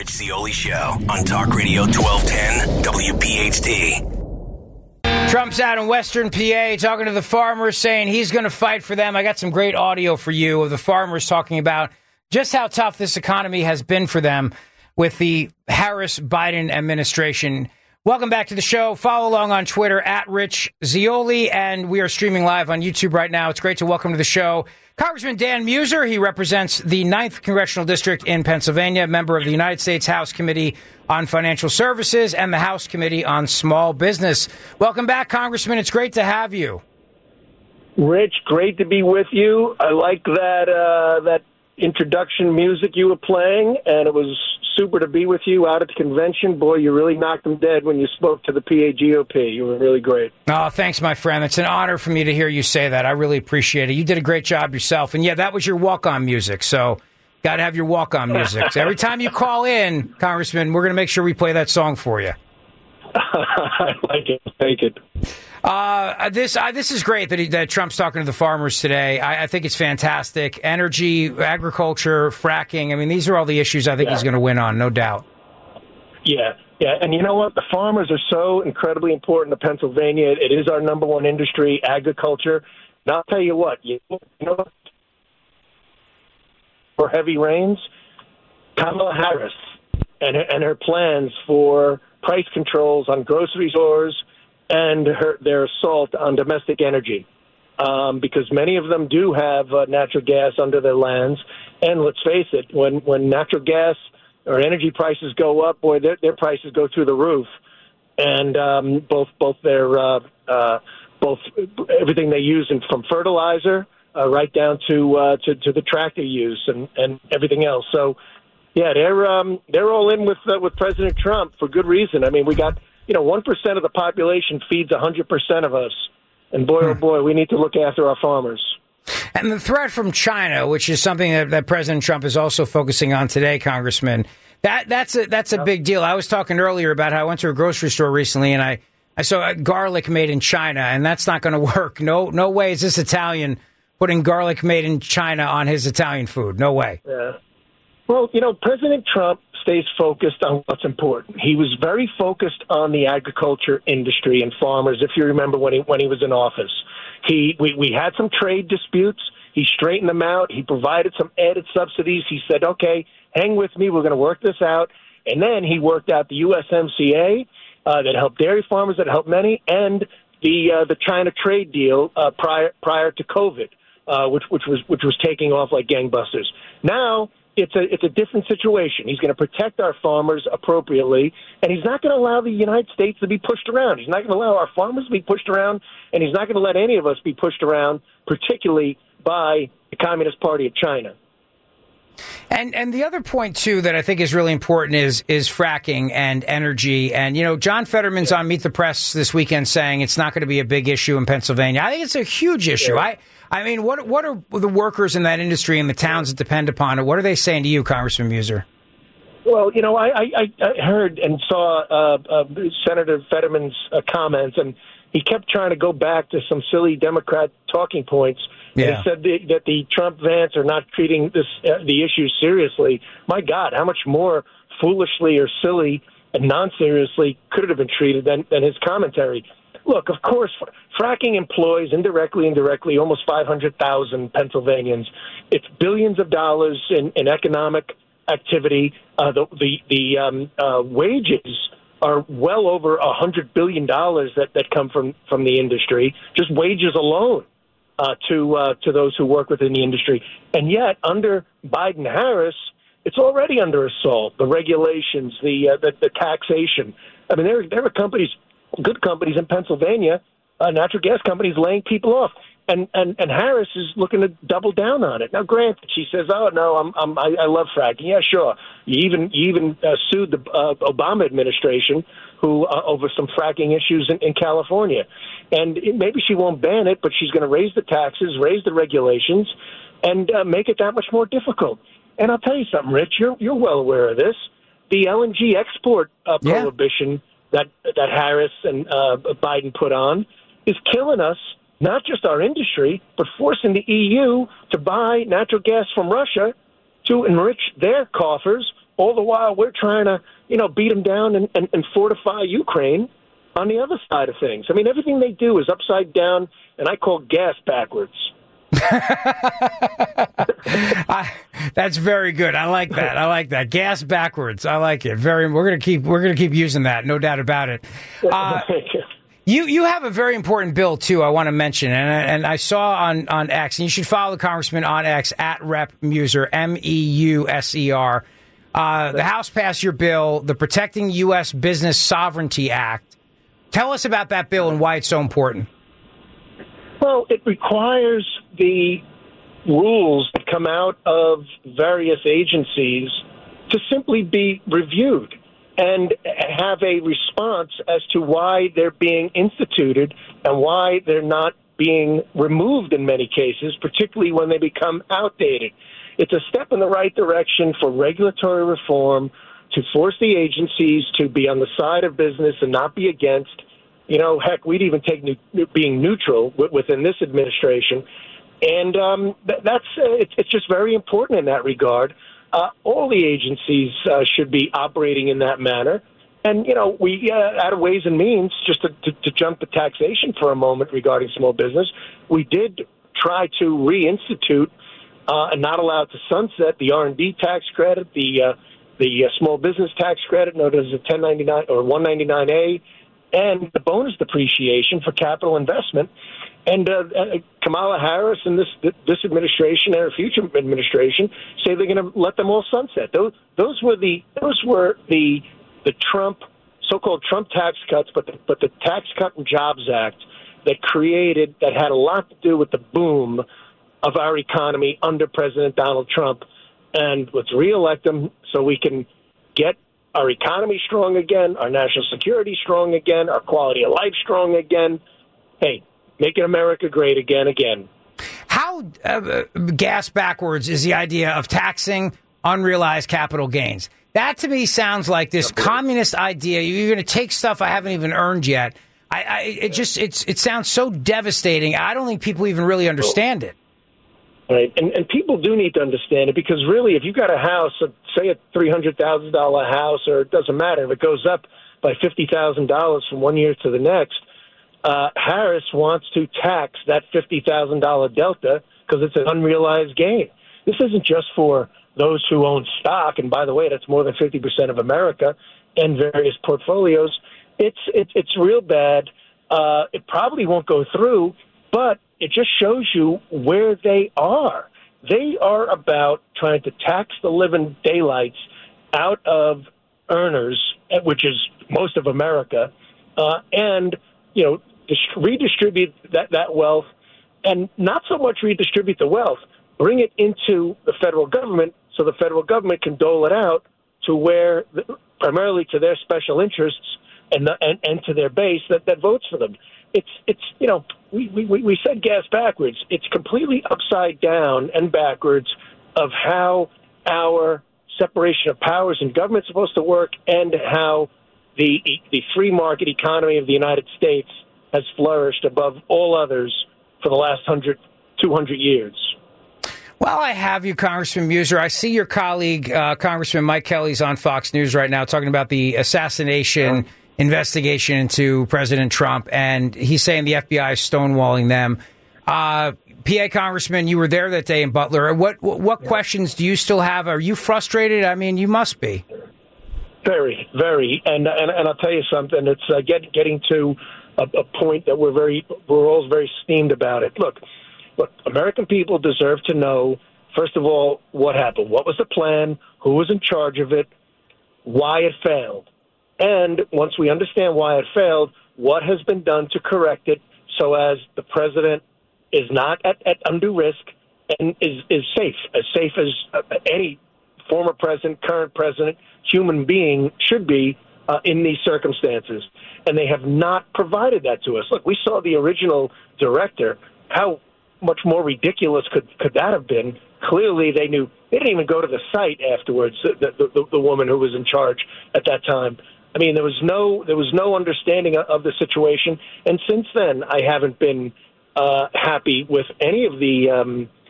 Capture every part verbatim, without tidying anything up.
Zeoli Show on Talk Radio twelve ten W P H T. Trump's out in Western P A talking to the farmers, saying he's going to fight for them. I got some great audio for you of the farmers talking about just how tough this economy has been for them with the Harris-Biden administration. Welcome back to the show. Follow along on Twitter at Rich Zeoli, and we are streaming live on YouTube right now. It's great to welcome to the show Congressman Dan Meuser. He represents the ninth Congressional District in Pennsylvania, member of the United States House Committee on Financial Services and the House Committee on Small Business. Welcome back, Congressman. It's great to have you. Rich, great to be with you. I like that uh, that introduction music you were playing, and it was super to be with you out at the convention. Boy, you really knocked them dead when you spoke to the P A G O P. You were really great. Oh, thanks, my friend. It's an honor for me to hear you say that. I really appreciate it. You did a great job yourself. And, yeah, that was your walk-on music, so got to have your walk-on music. So every time you call in, Congressman, we're going to make sure we play that song for you. I like it. Take it. Uh, this uh, this is great that, he, that Trump's talking to the farmers today. I, I think it's fantastic. Energy, agriculture, fracking. I mean, these are all the issues I think yeah. he's going to win on, no doubt. Yeah, yeah. And you know what? The farmers are so incredibly important to Pennsylvania. It is our number one industry, agriculture. And I'll tell you what, you know what? For heavy rains, Kamala Harris and her, and her plans for price controls on grocery stores and her, their assault on domestic energy, um, because many of them do have uh, natural gas under their lands. And let's face it, when, when natural gas or energy prices go up, boy, their, their prices go through the roof. And um, both both their uh, uh, both everything they use in, from fertilizer uh, right down to, uh, to to the tractor use and, and everything else. So, yeah, they're um, they're all in with uh, with President Trump for good reason. I mean, we got. You know, one percent of the population feeds one hundred percent of us. And boy, oh boy, we need to look after our farmers. And the threat from China, which is something that, that President Trump is also focusing on today, Congressman, that that's a, that's a yeah. big deal. I was talking earlier about how I went to a grocery store recently and I, I saw garlic made in China, and that's not going to work. No, no way is this Italian putting garlic made in China on his Italian food. No way. Yeah. Well, you know, President Trump stays focused on what's important. He was very focused on the agriculture industry and farmers, if you remember when he when he was in office. He we, we had some trade disputes. He straightened them out. He provided some added subsidies. He said, okay, hang with me. We're going to work this out. And then he worked out the U S M C A uh, that helped dairy farmers, that helped many, and the uh, the China trade deal uh, prior prior to COVID, uh, which which was which was taking off like gangbusters. Now It's a it's a different situation. He's going to protect our farmers appropriately, and he's not going to allow the United States to be pushed around. He's not going to allow our farmers to be pushed around, and he's not going to let any of us be pushed around, particularly by the Communist Party of China. And and the other point, too, that I think is really important is is fracking and energy. And, you know, John Fetterman's yeah. on Meet the Press this weekend saying it's not going to be a big issue in Pennsylvania. I think it's a huge issue. Yeah. I I mean, what what are the workers in that industry and the towns that depend upon it? What are they saying to you, Congressman Meuser? Well, you know, I, I, I heard and saw uh, uh, Senator Fetterman's uh, comments, and he kept trying to go back to some silly Democrat talking points. Yeah. And he said the, that the Trump-Vance are not treating this uh, the issue seriously. My God, how much more foolishly or silly and non-seriously could it have been treated than, than his commentary? Look, of course, fracking employs indirectly, indirectly, almost five hundred thousand Pennsylvanians. It's billions of dollars in, in economic activity. Uh, the the, the um, uh, wages are well over one hundred billion dollars that, that come from, from the industry, just wages alone uh, to uh, to those who work within the industry. And yet, under Biden-Harris, it's already under assault, the regulations, the, uh, the, the taxation. I mean, there, there are companies... good companies in Pennsylvania, uh, natural gas companies laying people off. And, and, and Harris is looking to double down on it. Now, granted, she says, oh, no, I'm, I'm, I, I love fracking. Yeah, sure. You even you even uh, sued the uh, Obama administration who uh, over some fracking issues in, in California. And it, maybe she won't ban it, but she's going to raise the taxes, raise the regulations, and uh, make it that much more difficult. And I'll tell you something, Rich, you're, you're well aware of this. The L N G export uh, prohibition yeah. that that Harris and uh, Biden put on is killing us, not just our industry, but forcing the E U to buy natural gas from Russia to enrich their coffers all the while we're trying to, you know, beat them down and, and, and fortify Ukraine on the other side of things. I mean, everything they do is upside down, and I call gas backwards. I, that's very good. I like that. I like that. Gas backwards. I like it. Very. We're gonna keep. We're gonna keep using that. No doubt about it. Uh, you you have a very important bill too. I want to mention, and and I saw on on X, and you should follow the congressman on X at Rep Meuser, M E U S E R. Uh, the House passed your bill, the Protecting U S Business Sovereignty Act. Tell us about that bill and why it's so important. Well, it requires the rules that come out of various agencies to simply be reviewed and have a response as to why they're being instituted and why they're not being removed in many cases, particularly when they become outdated. It's a step in the right direction for regulatory reform to force the agencies to be on the side of business and not be against. You know, heck, we'd even take new, being neutral within this administration. And um, that's uh, it's, it's just very important in that regard. Uh, all the agencies uh, should be operating in that manner. And, you know, we, uh, out of Ways and Means, just to, to, to jump to taxation for a moment regarding small business, we did try to reinstitute uh, and not allow it to sunset the R and D tax credit, the uh, the uh, small business tax credit, known as a ten ninety-nine or one ninety-nine A, and the bonus depreciation for capital investment. And uh, uh, Kamala Harris and this this administration and her future administration say they're going to let them all sunset. Those those were the those were the the Trump so-called Trump tax cuts, but the, but the Tax Cut and Jobs Act that created that had a lot to do with the boom of our economy under President Donald Trump. And let's reelect him so we can get our economy strong again, our national security strong again, our quality of life strong again. Hey, making America great again, again. How uh, gas backwards is the idea of taxing unrealized capital gains? That to me sounds like this communist idea. You're going to take stuff I haven't even earned yet. I, I it just it's it sounds so devastating. I don't think people even really understand it. Right, and and people do need to understand it, because really, if you've got a house, say a three hundred thousand dollar house, or it doesn't matter if it goes up by fifty thousand dollars from one year to the next, uh, Harris wants to tax that fifty thousand dollar delta because it's an unrealized gain. This isn't just for those who own stock, and by the way, that's more than fifty percent of America and various portfolios. It's it's it's real bad. Uh, it probably won't go through, but it just shows you where they are. They are about trying to tax the living daylights out of earners, which is most of America, uh, and, you know, redistribute that, that wealth, and not so much redistribute the wealth, bring it into the federal government so the federal government can dole it out to where, primarily to their special interests and, the, and, and to their base that, that votes for them. It's, it's you know, we, we, we said gas backwards. It's completely upside down and backwards of how our separation of powers in government is supposed to work, and how the the free market economy of the United States has flourished above all others for the last one hundred, two hundred years. Well, I have you, Congressman Meuser. I see your colleague, uh, Congressman Mike Kelly's on Fox News right now talking about the assassination yeah. investigation into President Trump, and he's saying the F B I is stonewalling them. Uh, P A Congressman, you were there that day in Butler. What what, what yeah. questions do you still have? Are you frustrated? I mean, you must be. Very, very, and and, and I'll tell you something. It's uh, get, getting to a, a point that we're very we're all very steamed about it. Look, look, American people deserve to know, first of all, what happened. What was the plan? Who was in charge of it? Why it failed? And once we understand why it failed, what has been done to correct it so as the president is not at, at undue risk and is, is safe, as safe as uh, any former president, current president, human being should be uh, in these circumstances. And they have not provided that to us. Look, we saw the original director. How much more ridiculous could, could that have been? Clearly, they knew. They didn't even go to the site afterwards, the, the, the, the woman who was in charge at that time. I mean, there was no there was no understanding of the situation. And since then, I haven't been uh, happy with any of the um,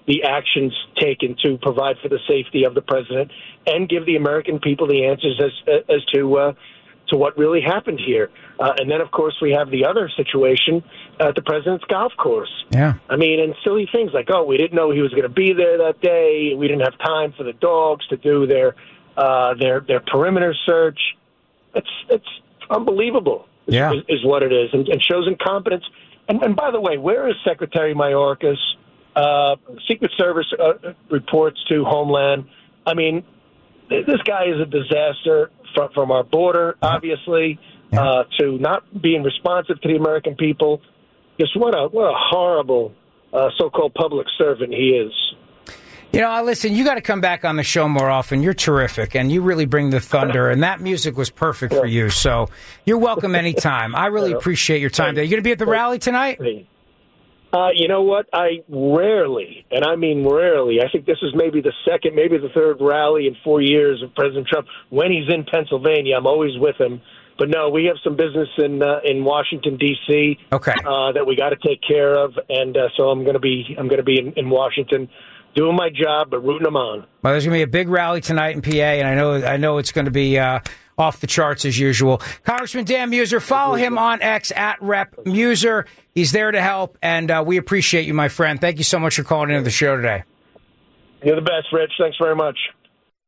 the actions taken to provide for the safety of the president and give the American people the answers as as to uh, to what really happened here. Uh, and then, of course, we have the other situation at the president's golf course. Yeah. I mean, and silly things like, oh, we didn't know he was going to be there that day. We didn't have time for the dogs to do their uh, their their perimeter search. It's it's unbelievable. Is, yeah. is, is what it is, and, and shows incompetence. And, and by the way, where is Secretary Mayorkas? Uh, Secret Service uh, reports to Homeland. I mean, this guy is a disaster from, from our border, obviously, yeah. uh, to not being responsive to the American people. Just what a what a horrible uh, so-called public servant he is. You know, listen, you got to come back on the show more often. You're terrific, and you really bring the thunder, and that music was perfect yeah. for you. So you're welcome anytime. I really appreciate your time. Are you going to be at the rally tonight? Uh, you know what? I rarely, and I mean rarely, I think this is maybe the second, maybe the third rally in four years of President Trump. When he's in Pennsylvania, I'm always with him. But no, we have some business in uh, in Washington D C Okay. Uh, that we got to take care of, and uh, so I'm going to be I'm going to be in, in Washington, doing my job, but rooting them on. Well, there's going to be a big rally tonight in P A, and I know I know it's going to be uh, off the charts as usual. Congressman Dan Meuser, follow him on X at Rep Meuser. He's there to help, and uh, we appreciate you, my friend. Thank you so much for calling into the show today. You're the best, Rich. Thanks very much.